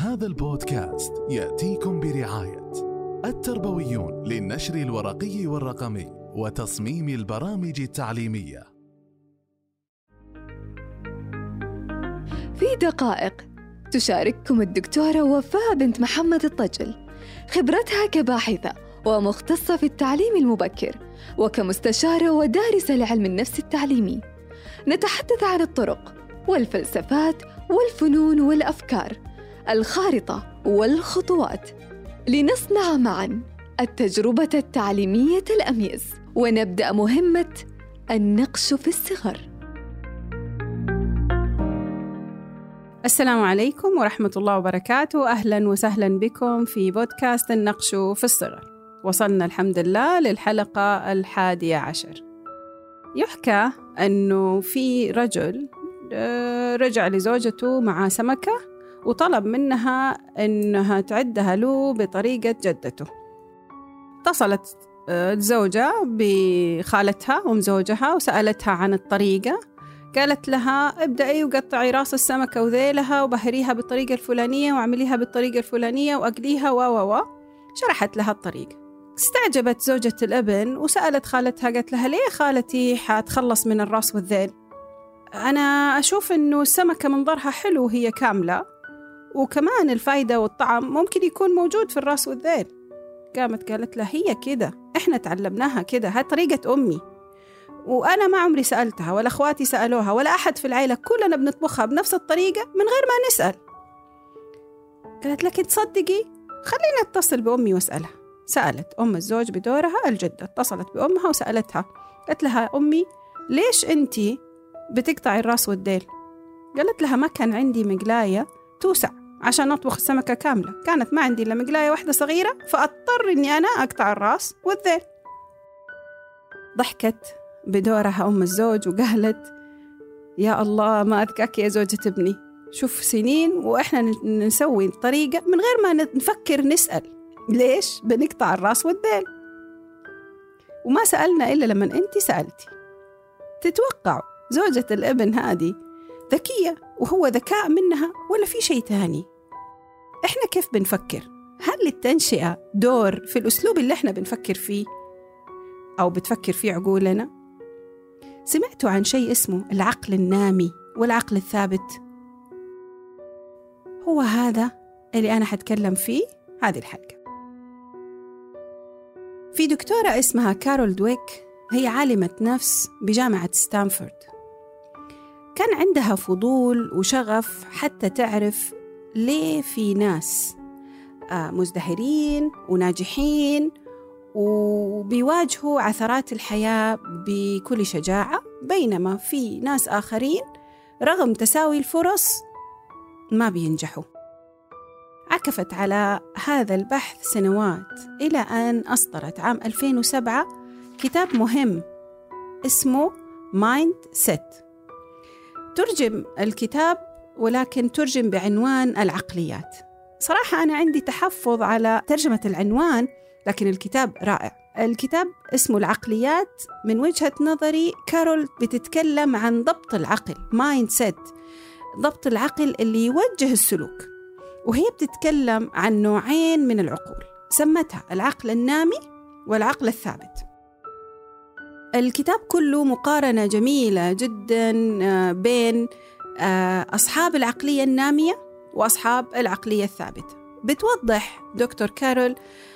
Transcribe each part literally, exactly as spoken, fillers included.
هذا البودكاست يأتيكم برعاية التربويون للنشر الورقي والرقمي وتصميم البرامج التعليمية. في دقائق تشارككم الدكتورة وفاء بنت محمد الطجل خبرتها كباحثة ومختصة في التعليم المبكر وكمستشارة ودارسة لعلم النفس التعليمي. نتحدث عن الطرق والفلسفات والفنون والأفكار، الخارطة والخطوات، لنصنع معاً التجربة التعليمية الأميز، ونبدأ مهمة النقش في الصغر. السلام عليكم ورحمة الله وبركاته. أهلاً وسهلاً بكم في بودكاست النقش في الصغر. وصلنا الحمد لله للحلقة الحادية عشر. يحكى أنه في رجل رجع لزوجته مع سمكة وطلب منها أنها تعدها له بطريقة جدته. اتصلت الزوجة بخالتها أم زوجها وسألتها عن الطريقة. قالت لها ابدأي وقطعي راس السمكة وذيلها وبهريها بالطريقة الفلانية وعمليها بالطريقة الفلانية وأقليها و و و شرحت لها الطريقة. استعجبت زوجة الابن وسألت خالتها، قالت لها ليه خالتي حتخلص من الراس والذيل؟ أنا أشوف إنه السمكة منظرها حلو وهي كاملة، وكمان الفايدة والطعم ممكن يكون موجود في الراس والذيل. قامت قالت لها هي كده، إحنا تعلمناها كده، هاي طريقة أمي، وأنا ما عمري سألتها ولا أخواتي سألوها ولا أحد في العائلة، كلنا بنطبخها بنفس الطريقة من غير ما نسأل. قالت لك تصدقي خلينا اتصل بأمي واسألها. سألت أم الزوج بدورها الجدة، اتصلت بأمها وسألتها، قالت لها أمي ليش أنتي بتقطعي الراس والديل؟ قالت لها ما كان عندي مقلاية توسع عشان أطبخ السمكة كاملة، كانت ما عندي إلا مقلاية واحدة صغيرة، فأضطر إني أنا أقطع الراس والذيل. ضحكت بدورها أم الزوج وقالت يا الله ما أذكاك يا زوجة ابني، شوف سنين وإحنا نسوي الطريقة من غير ما نفكر نسأل ليش بنقطع الراس والذيل، وما سألنا إلا لما أنت سألتي. تتوقعوا زوجة الابن هذه ذكية وهو ذكاء منها ولا في شيء تاني؟ إحنا كيف بنفكر؟ هل التنشئة دور في الأسلوب اللي إحنا بنفكر فيه أو بتفكر فيه عقولنا؟ سمعتوا عن شيء اسمه العقل النامي والعقل الثابت؟ هو هذا اللي أنا حتكلم فيه هذه الحلقة. في دكتورة اسمها كارول دويك، هي عالمة نفس بجامعة ستانفورد. كان عندها فضول وشغف حتى تعرف ليه في ناس مزدهرين وناجحين وبيواجهوا عثرات الحياة بكل شجاعة، بينما في ناس آخرين رغم تساوي الفرص ما بينجحوا. عكفت على هذا البحث سنوات إلى أن أصدرت عام ألفين وسبعة كتاب مهم اسمه مايند سيت. ترجم الكتاب ولكن ترجم بعنوان العقليات. صراحة أنا عندي تحفظ على ترجمة العنوان، لكن الكتاب رائع. الكتاب اسمه العقليات. من وجهة نظري كارول بتتكلم عن ضبط العقل، مايند سيت، ضبط العقل اللي يوجه السلوك، وهي بتتكلم عن نوعين من العقول سمتها العقل النامي والعقل الثابت. الكتاب كله مقارنة جميلة جدا بين أصحاب العقلية النامية وأصحاب العقلية الثابتة. بتوضح دكتور كارول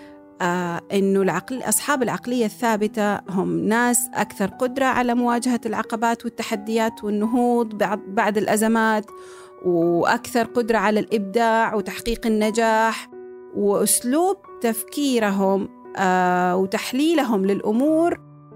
أنه العقل أصحاب العقلية الثابتة هم ناس أكثر قدرة على مواجهة العقبات والتحديات والنهوض بعد الأزمات، وأكثر قدرة على الإبداع وتحقيق النجاح، وأسلوب تفكيرهم وتحليلهم للأمور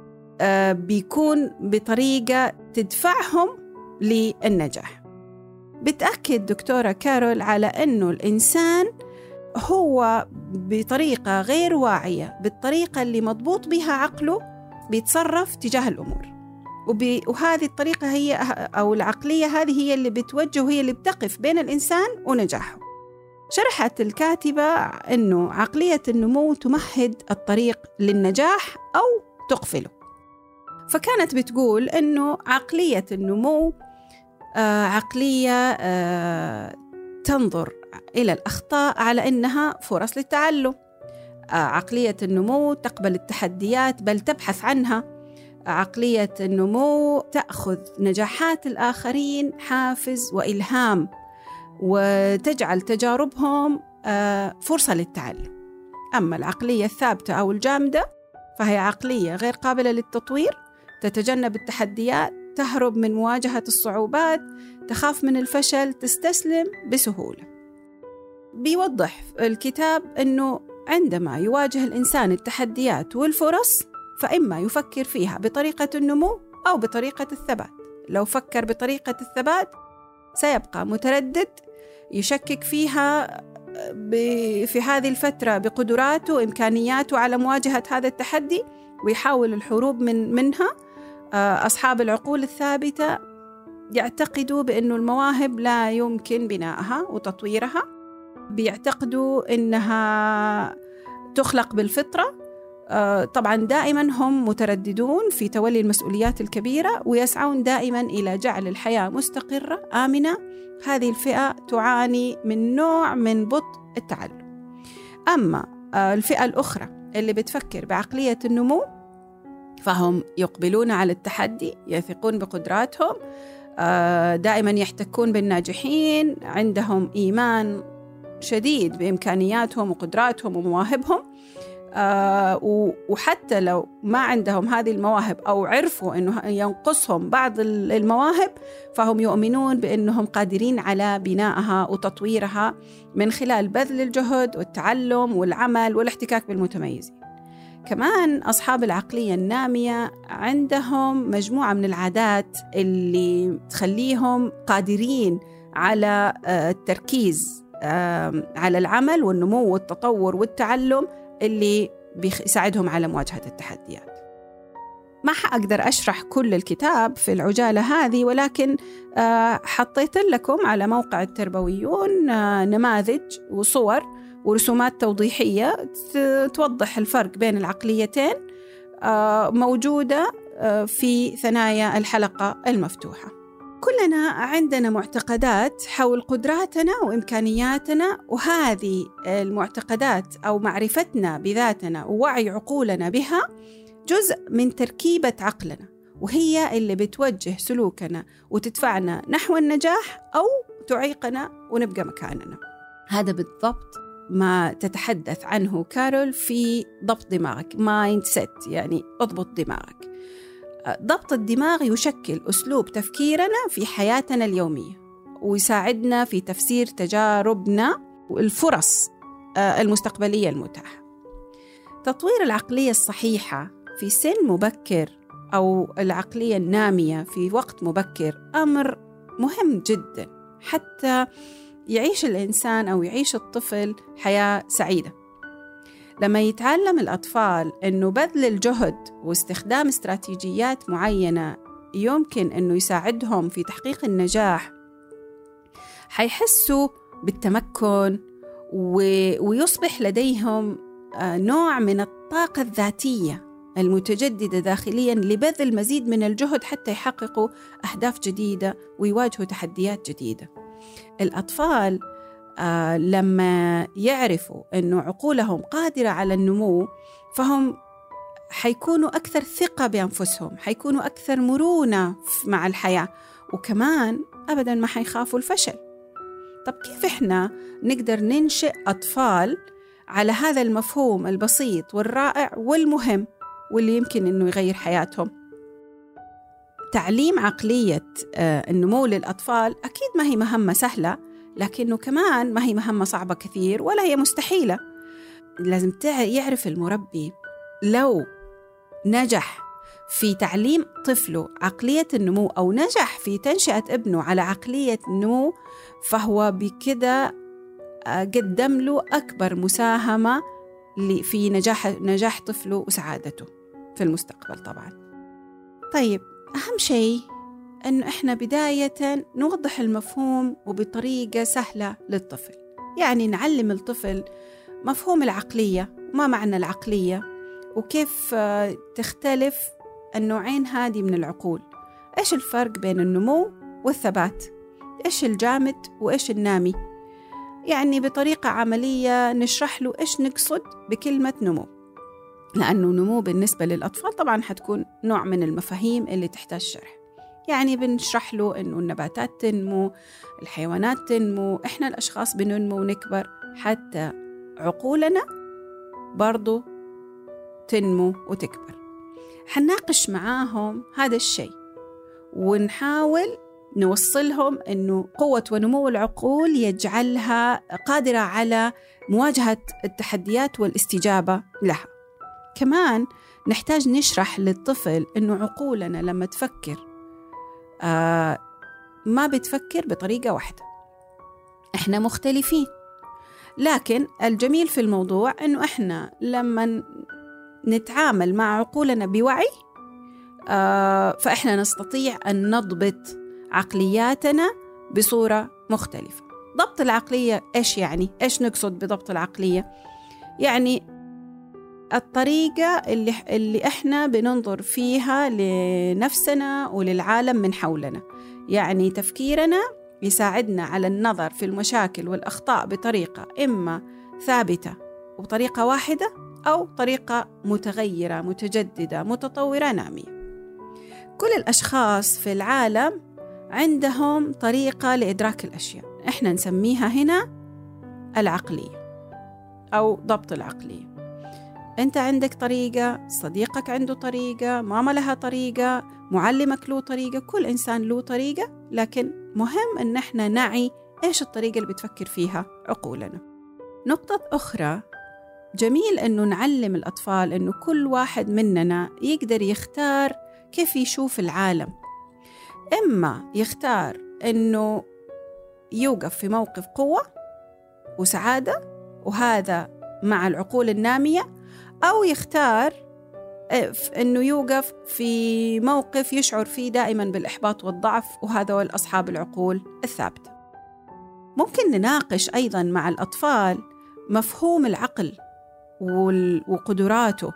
بيكون بطريقة تدفعهم للنجاح. بتأكد دكتورة كارول على أنه الإنسان هو بطريقة غير واعية، بالطريقة اللي مضبوط بها عقله بيتصرف تجاه الأمور، وهذه الطريقة هي أو العقلية هذه هي اللي بتوجه وهي اللي بتقف بين الإنسان ونجاحه. شرحت الكاتبة أنه عقلية النمو تمهد الطريق للنجاح أو تقفله. فكانت بتقول أنه عقلية النمو آه عقلية آه تنظر إلى الأخطاء على أنها فرص للتعلم. عقلية النمو تقبل التحديات بل تبحث عنها. عقلية النمو تأخذ نجاحات الآخرين حافز وإلهام، وتجعل تجاربهم فرصة للتعلم. أما العقلية الثابتة أو الجامدة فهي عقلية غير قابلة للتطوير، تتجنب التحديات، تهرب من مواجهة الصعوبات، تخاف من الفشل، تستسلم بسهولة. بيوضح الكتاب أنه عندما يواجه الإنسان التحديات والفرص فإما يفكر فيها بطريقة النمو أو بطريقة الثبات. لو فكر بطريقة الثبات سيبقى متردد، يشكك فيها في هذه الفترة بقدراته وإمكانياته على مواجهة هذا التحدي ويحاول الهروب من منها. أصحاب العقول الثابتة يعتقدوا بأنه المواهب لا يمكن بنائها وتطويرها، بيعتقدوا أنها تخلق بالفطرة. طبعا دائما هم مترددون في تولي المسؤوليات الكبيرة ويسعون دائما إلى جعل الحياة مستقرة آمنة. هذه الفئة تعاني من نوع من بطء التعلم. أما الفئة الأخرى اللي بتفكر بعقلية النمو فهم يقبلون على التحدي، يثقون بقدراتهم، دائما يحتكون بالناجحين، عندهم إيمان شديد بإمكانياتهم وقدراتهم ومواهبهم. آه وحتى لو ما عندهم هذه المواهب أو عرفوا أنه ينقصهم بعض المواهب فهم يؤمنون بأنهم قادرين على بنائها وتطويرها من خلال بذل الجهد والتعلم والعمل والاحتكاك بالمتميزين. كمان أصحاب العقلية النامية عندهم مجموعة من العادات اللي تخليهم قادرين على التركيز على العمل والنمو والتطور والتعلم اللي بيساعدهم على مواجهة التحديات. ما حأقدر أشرح كل الكتاب في العجالة هذه، ولكن حطيت لكم على موقع التربويون نماذج وصور ورسومات توضيحية توضح الفرق بين العقليتين، موجودة في ثنايا الحلقة المفتوحة. كلنا عندنا معتقدات حول قدراتنا وإمكانياتنا، وهذه المعتقدات أو معرفتنا بذاتنا ووعي عقولنا بها جزء من تركيبة عقلنا، وهي اللي بتوجه سلوكنا وتدفعنا نحو النجاح أو تعيقنا ونبقى مكاننا. هذا بالضبط ما تتحدث عنه كارول في ضبط دماغك، مايند سيت، يعني اضبط دماغك. ضبط الدماغ يشكل أسلوب تفكيرنا في حياتنا اليومية ويساعدنا في تفسير تجاربنا والفرص المستقبلية المتاحة. تطوير العقلية الصحيحة في سن مبكر أو العقلية النامية في وقت مبكر أمر مهم جدا حتى يعيش الإنسان أو يعيش الطفل حياة سعيدة. لما يتعلم الأطفال أنه بذل الجهد واستخدام استراتيجيات معينة يمكن أنه يساعدهم في تحقيق النجاح، حيحسوا بالتمكن ويصبح لديهم نوع من الطاقة الذاتية المتجددة داخليا لبذل مزيد من الجهد حتى يحققوا أهداف جديدة ويواجهوا تحديات جديدة. الأطفال آه لما يعرفوا أنه عقولهم قادرة على النمو فهم حيكونوا أكثر ثقة بأنفسهم، حيكونوا أكثر مرونة مع الحياة، وكمان أبدا ما حيخافوا الفشل. طب كيف إحنا نقدر ننشئ أطفال على هذا المفهوم البسيط والرائع والمهم واللي يمكن أنه يغير حياتهم؟ تعليم عقلية آه النمو للأطفال أكيد ما هي مهمة سهلة، لكنه كمان ما هي مهمة صعبة كثير ولا هي مستحيلة. لازم يعرف المربي لو نجح في تعليم طفله عقلية النمو أو نجح في تنشئة ابنه على عقلية النمو فهو بكده قدم له أكبر مساهمة في نجاح نجاح طفله وسعادته في المستقبل طبعا. طيب أهم شيء أنه إحنا بداية نوضح المفهوم وبطريقة سهلة للطفل، يعني نعلم الطفل مفهوم العقلية، ما معنى العقلية، وكيف تختلف النوعين هذه من العقول، إيش الفرق بين النمو والثبات، إيش الجامد وإيش النامي، يعني بطريقة عملية نشرح له إيش نقصد بكلمة نمو، لأنه نمو بالنسبة للأطفال طبعاً حتكون نوع من المفاهيم اللي تحتاج شرح. يعني بنشرح له إنه النباتات تنمو، الحيوانات تنمو، إحنا الأشخاص بننمو ونكبر، حتى عقولنا برضو تنمو وتكبر. حنناقش معاهم هذا الشيء ونحاول نوصلهم إنه قوة ونمو العقول يجعلها قادرة على مواجهة التحديات والاستجابة لها. كمان نحتاج نشرح للطفل إنه عقولنا لما تفكر آه ما بتفكر بطريقة واحدة، إحنا مختلفين، لكن الجميل في الموضوع إنه إحنا لما نتعامل مع عقولنا بوعي آه فإحنا نستطيع أن نضبط عقلياتنا بصورة مختلفة. ضبط العقلية إيش يعني؟ إيش نقصد بضبط العقلية؟ يعني الطريقة اللي, اللي إحنا بننظر فيها لنفسنا وللعالم من حولنا. يعني تفكيرنا يساعدنا على النظر في المشاكل والأخطاء بطريقة إما ثابتة وبطريقة واحدة أو طريقة متغيرة متجددة متطورة نامية. كل الأشخاص في العالم عندهم طريقة لإدراك الأشياء، إحنا نسميها هنا العقلية أو ضبط العقلية. أنت عندك طريقة، صديقك عنده طريقة، ماما لها طريقة، معلمك له طريقة، كل إنسان له طريقة، لكن مهم أن احنا نعي إيش الطريقة اللي بتفكر فيها عقولنا. نقطة أخرى جميل أنه نعلم الأطفال أنه كل واحد مننا يقدر يختار كيف يشوف العالم. إما يختار أنه يوقف في موقف قوة وسعادة، وهذا مع العقول النامية، أو يختار أنه يوقف في موقف يشعر فيه دائما بالإحباط والضعف، وهذا هو أصحاب العقول الثابتة. ممكن نناقش أيضا مع الأطفال مفهوم العقل وقدراته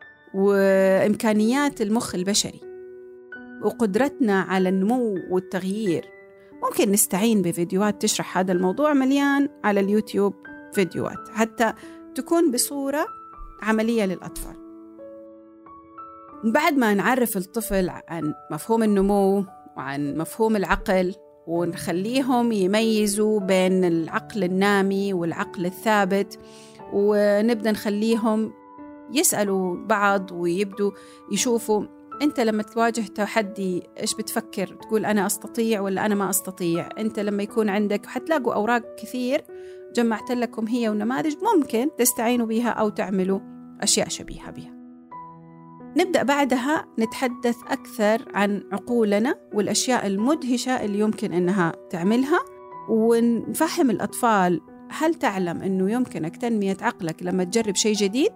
وإمكانيات المخ البشري وقدرتنا على النمو والتغيير. ممكن نستعين بفيديوهات تشرح هذا الموضوع، مليان على اليوتيوب فيديوهات حتى تكون بصورة عملية للأطفال. بعد ما نعرف الطفل عن مفهوم النمو وعن مفهوم العقل ونخليهم يميزوا بين العقل النامي والعقل الثابت، ونبدأ نخليهم يسألوا بعض ويبدوا يشوفوا أنت لما تواجه تحدي إيش بتفكر، تقول أنا أستطيع ولا أنا ما أستطيع. أنت لما يكون عندك، حتلاقوا أوراق كثير جمعت لكم هي ونماذج ممكن تستعينوا بها أو تعملوا أشياء شبيهة بها. نبدأ بعدها نتحدث أكثر عن عقولنا والأشياء المدهشة اللي يمكن أنها تعملها، ونفهم الأطفال هل تعلم أنه يمكنك تنمية عقلك لما تجرب شيء جديد،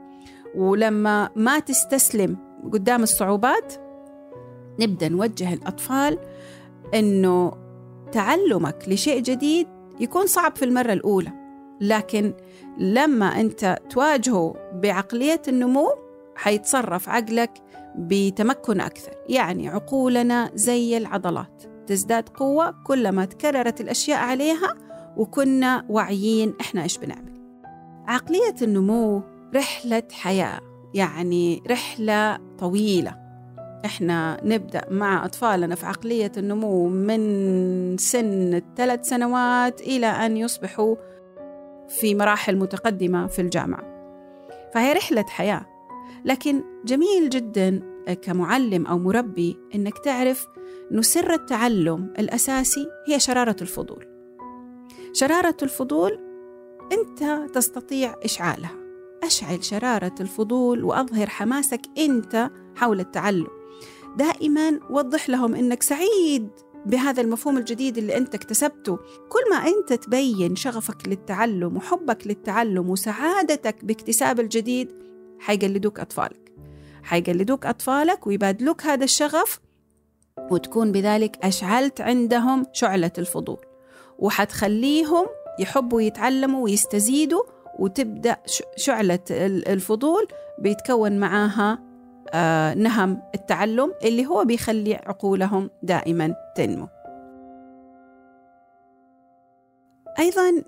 ولما ما تستسلم قدام الصعوبات. نبدأ نوجه الأطفال أنه تعلمك لشيء جديد يكون صعب في المرة الأولى، لكن لما أنت تواجهه بعقلية النمو حيتصرف عقلك بتمكن أكثر. يعني عقولنا زي العضلات، تزداد قوة كلما تكررت الأشياء عليها وكنا واعيين إحنا إيش بنعمل. عقلية النمو رحلة حياة، يعني رحلة طويلة. إحنا نبدأ مع أطفالنا في عقلية النمو من سن الثلاث سنوات إلى أن يصبحوا في مراحل متقدمة في الجامعة، فهي رحلة حياة. لكن جميل جدا كمعلم أو مربي إنك تعرف أنه سر التعلم الأساسي هي شرارة الفضول. شرارة الفضول أنت تستطيع إشعالها. أشعل شرارة الفضول وأظهر حماسك أنت حول التعلم. دائما وضح لهم أنك سعيد بهذا المفهوم الجديد اللي أنت اكتسبته. كل ما أنت تبين شغفك للتعلم وحبك للتعلم وسعادتك باكتساب الجديد، حيقلدوك أطفالك حيقلدوك أطفالك ويبادلوك هذا الشغف، وتكون بذلك أشعلت عندهم شعلة الفضول، وحتخليهم يحبوا يتعلموا ويستزيدوا، وتبدأ شعلة الفضول بيتكون معاها نهم التعلم اللي هو بيخلي عقولهم دائما تنمو. أيضا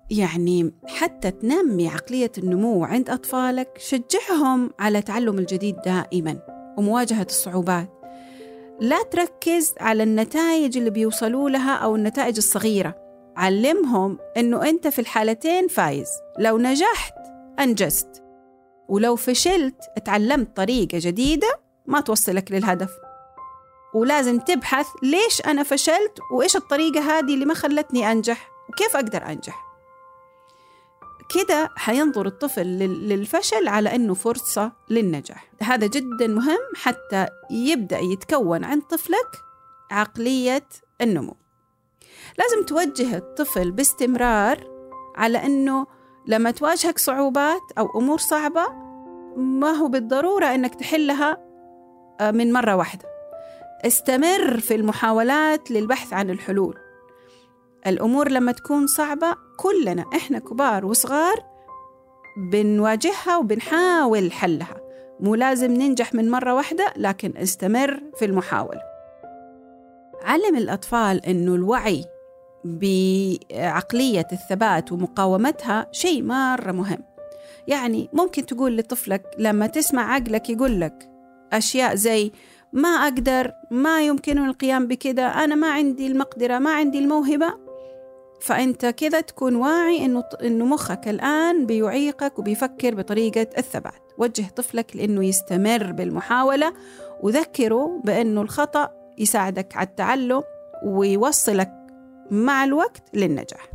يعني حتى تنمي عقلية النمو عند أطفالك، شجعهم على تعلم الجديد دائما ومواجهة الصعوبات. لا تركز على النتائج اللي بيوصلوا لها أو النتائج الصغيرة، علمهم أنه أنت في الحالتين فايز. لو نجحت أنجزت، ولو فشلت اتعلمت طريقة جديدة ما توصلك للهدف. ولازم تبحث ليش أنا فشلت وإيش الطريقة هذه اللي ما خلتني أنجح وكيف أقدر أنجح. كده حينظر الطفل للفشل على أنه فرصة للنجاح. هذا جدا مهم حتى يبدأ يتكون عند طفلك عقلية النمو. لازم توجه الطفل باستمرار على أنه لما تواجهك صعوبات أو أمور صعبة ما هو بالضرورة أنك تحلها من مرة واحدة. استمر في المحاولات للبحث عن الحلول. الأمور لما تكون صعبة كلنا إحنا كبار وصغار بنواجهها وبنحاول حلها. مو لازم ننجح من مرة واحدة، لكن استمر في المحاولة. علم الأطفال إنه الوعي بعقلية الثبات ومقاومتها شيء مرة مهم. يعني ممكن تقول لطفلك لما تسمع عقلك يقول لك أشياء زي ما أقدر، ما يمكن القيام بكده، أنا ما عندي المقدرة، ما عندي الموهبة، فأنت كذا تكون واعي إنه إنه مخك الآن بيعيقك وبيفكر بطريقة الثبات. وجه طفلك لأنه يستمر بالمحاولة، وذكره بأنه الخطأ يساعدك على التعلم ويوصلك مع الوقت للنجاح.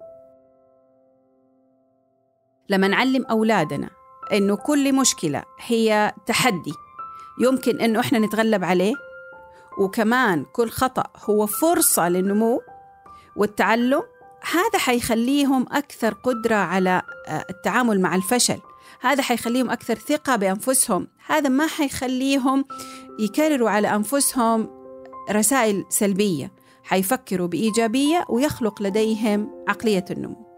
لما نعلم أولادنا إنه كل مشكلة هي تحدي يمكن إنه إحنا نتغلب عليه، وكمان كل خطأ هو فرصة للنمو والتعلم، هذا حيخليهم أكثر قدرة على التعامل مع الفشل. هذا حيخليهم أكثر ثقة بأنفسهم. هذا ما حيخليهم يكرروا على أنفسهم رسائل سلبية، حيفكروا بإيجابية ويخلق لديهم عقلية النمو.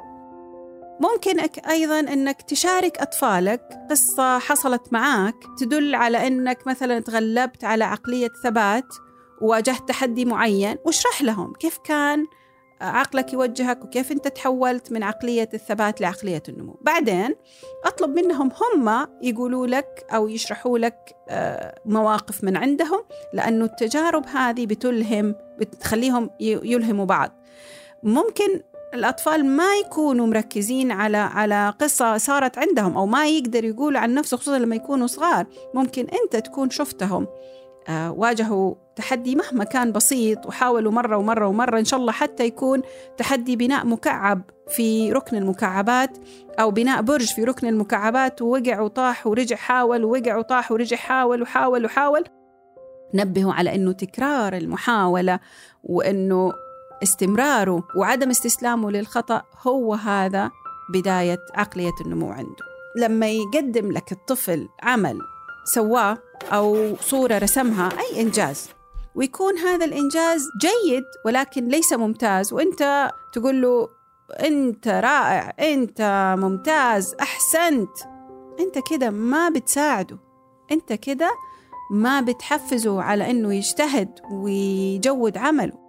ممكن أيضاً أنك تشارك أطفالك قصة حصلت معاك تدل على أنك مثلاً تغلبت على عقلية ثبات وواجهت تحدي معين، واشرح لهم كيف كان عقلك يوجهك وكيف أنت تحولت من عقلية الثبات لعقلية النمو. بعدين أطلب منهم هم يقولوا لك أو يشرحوا لك مواقف من عندهم، لأنه التجارب هذه بتلهم، بتخليهم يلهموا بعض. ممكن الأطفال ما يكونوا مركزين على على قصة صارت عندهم، أو ما يقدر يقولوا عن نفسه، خصوصا لما يكونوا صغار. ممكن أنت تكون شفتهم آه واجهوا تحدي مهما كان بسيط وحاولوا مرة ومرة ومرة، إن شاء الله حتى يكون تحدي بناء مكعب في ركن المكعبات، أو بناء برج في ركن المكعبات، ووقع وطاح ورجع حاول، ووقع وطاح ورجع حاول وحاول وحاول. نبهوا على أنه تكرار المحاولة وأنه استمراره وعدم استسلامه للخطأ هو هذا بداية عقلية النمو عنده. لما يقدم لك الطفل عمل سواه أو صورة رسمها، أي إنجاز، ويكون هذا الإنجاز جيد ولكن ليس ممتاز، وإنت تقول له أنت رائع، أنت ممتاز، أحسنت، أنت كده ما بتساعده، أنت كده ما بتحفزه على أنه يجتهد ويجود عمله.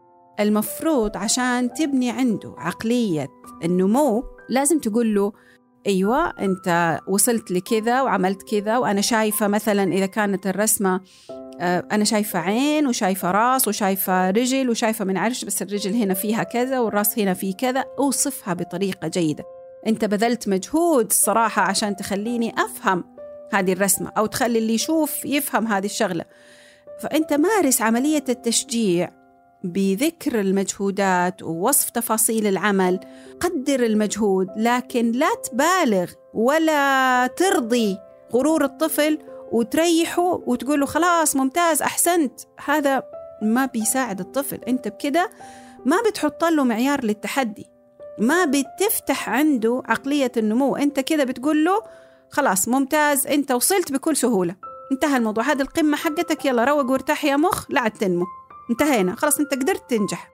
المفروض عشان تبني عنده عقلية النمو لازم تقول له أيوة أنت وصلت لكذا وعملت كذا، وأنا شايفة مثلا إذا كانت الرسمة أنا شايفة عين وشايفة راس وشايفة رجل وشايفة من عرش، بس الرجل هنا فيها كذا والراس هنا فيه كذا. أوصفها بطريقة جيدة. أنت بذلت مجهود الصراحة عشان تخليني أفهم هذه الرسمة، أو تخلي اللي يشوف يفهم هذه الشغلة. فأنت مارس عملية التشجيع بذكر المجهودات ووصف تفاصيل العمل. قدر المجهود، لكن لا تبالغ ولا ترضي غرور الطفل وتريحه وتقوله خلاص ممتاز أحسنت. هذا ما بيساعد الطفل. أنت بكده ما بتحط له معيار للتحدي، ما بتفتح عنده عقلية النمو. أنت كده بتقول له خلاص ممتاز، أنت وصلت بكل سهولة، انتهى الموضوع، هذه القمة حقتك، يلا روق وارتاح يا مخ، لا عاد تنمو، انتهينا خلاص، انت قدرت تنجح.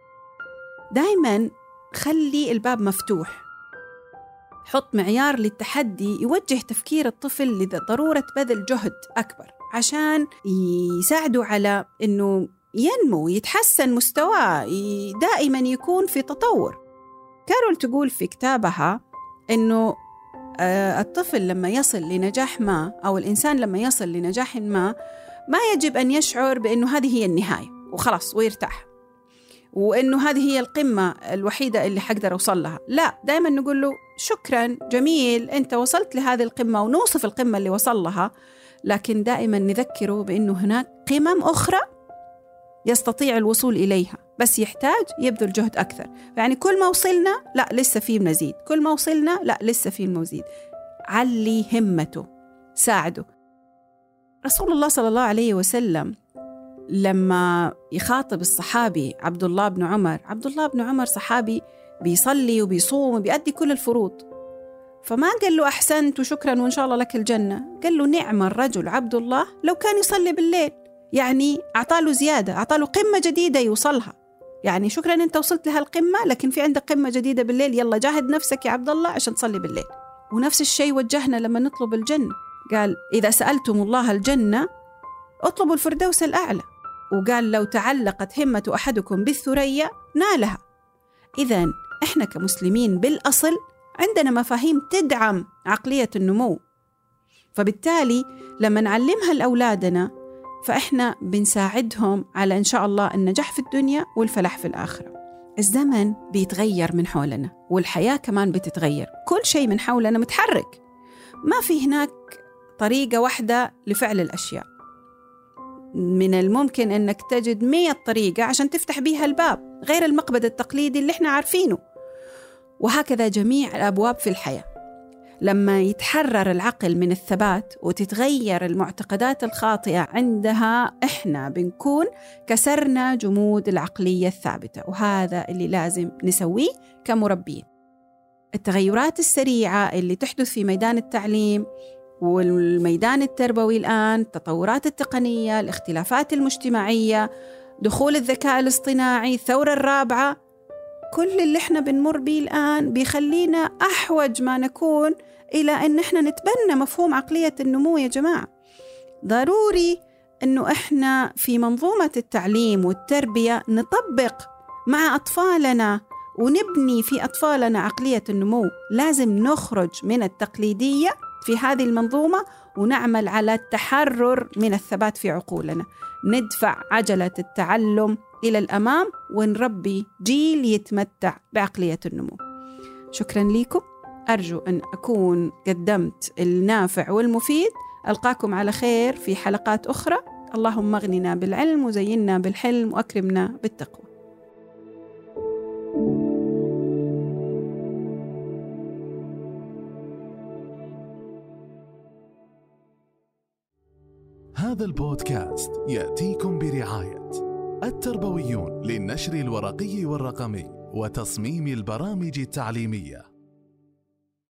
دايما خلي الباب مفتوح، حط معيار للتحدي يوجه تفكير الطفل لضرورة بذل جهد أكبر عشان يساعده على أنه ينمو، يتحسن مستواه، دائما يكون في تطور. كارول تقول في كتابها إنه الطفل لما يصل لنجاح ما، أو الإنسان لما يصل لنجاح ما، ما يجب أن يشعر بأنه هذه هي النهاية وخلاص ويرتاح، وأنه هذه هي القمة الوحيدة اللي حقدر أوصل لها. لا، دائما نقول له شكرا، جميل، أنت وصلت لهذه القمة، ونوصف القمة اللي وصل لها، لكن دائما نذكره بأنه هناك قمم أخرى يستطيع الوصول إليها، بس يحتاج يبذل جهد أكثر. يعني كل ما وصلنا لا لسه فيه مزيد، كل ما وصلنا لا لسه فيه مزيد. علي همته، ساعده. رسول الله صلى الله عليه وسلم لما يخاطب الصحابي عبد الله بن عمر، عبد الله بن عمر صحابي بيصلي وبيصوم وبيأدي كل الفروض، فما قال له أحسنت وشكرا وإن شاء الله لك الجنة، قال له نعم الرجل عبد الله لو كان يصلي بالليل. يعني أعطاله زيادة، أعطاله قمة جديدة يوصلها. يعني شكرا أنت وصلت لها القمة، لكن في عندك قمة جديدة بالليل، يلا جاهد نفسك يا عبد الله عشان تصلي بالليل. ونفس الشيء وجهنا لما نطلب الجنة، قال إذا سألتم الله الجنة اطلبوا الفردوس الأعلى، وقال لو تعلقت همة أحدكم بالثريا نالها. إذن إحنا كمسلمين بالأصل عندنا مفاهيم تدعم عقلية النمو، فبالتالي لما نعلمها لأولادنا فإحنا بنساعدهم على إن شاء الله النجاح في الدنيا والفلاح في الآخرة. الزمن بيتغير من حولنا، والحياة كمان بتتغير، كل شيء من حولنا متحرك، ما في هناك طريقة واحدة لفعل الأشياء. من الممكن أنك تجد مية طريقة عشان تفتح بيها الباب غير المقبض التقليدي اللي احنا عارفينه، وهكذا جميع الأبواب في الحياة. لما يتحرر العقل من الثبات وتتغير المعتقدات الخاطئة عندها، إحنا بنكون كسرنا جمود العقلية الثابتة، وهذا اللي لازم نسويه كمربين. التغيرات السريعة اللي تحدث في ميدان التعليم والميدان التربوي الآن، التطورات التقنية، الاختلافات المجتمعية، دخول الذكاء الاصطناعي، الثورة الرابعة، كل اللي احنا بنمر به الآن بيخلينا أحوج ما نكون إلى أن احنا نتبنى مفهوم عقلية النمو. يا جماعة ضروري أنه احنا في منظومة التعليم والتربية نطبق مع أطفالنا ونبني في أطفالنا عقلية النمو. لازم نخرج من التقليدية في هذه المنظومة ونعمل على التحرر من الثبات في عقولنا، ندفع عجلة التعلم إلى الأمام ونربي جيل يتمتع بعقلية النمو. شكرا لكم، أرجو أن أكون قدمت النافع والمفيد. ألقاكم على خير في حلقات أخرى. اللهم اغننا بالعلم وزينا بالحلم وأكرمنا بالتقوى. هذا البودكاست يأتيكم برعاية التربويون للنشر الورقي والرقمي وتصميم البرامج التعليمية.